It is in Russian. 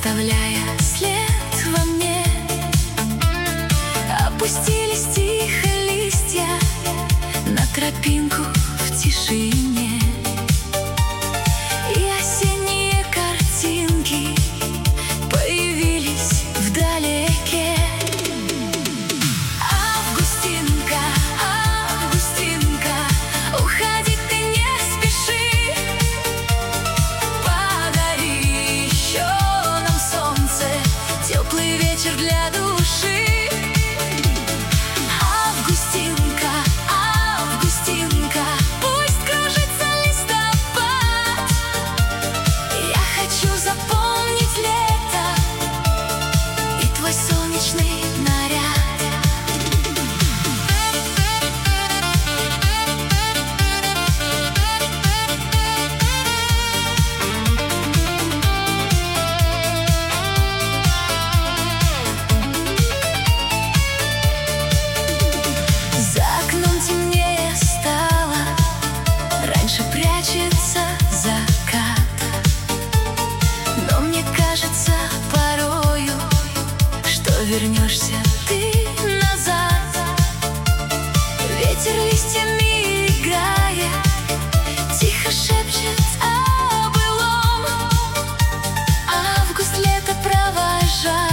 оставляя след во мне. Опустились тихо листья на тропинку в тишине, и осенние картинки появились вдалеке. Августинка, Августинка, уходи, ты не спеши. Подари еще нам солнце, теплый вечер для души. Августинка, Августинка, пусть кружится листопад. Я хочу запомнить лето и твой солнечный наряд. За окном темнее стало, раньше прячется закат, но мне кажется порою, что вернешься ты назад. Ветер листьями играя тихо шепчет о былом. Август лето провожает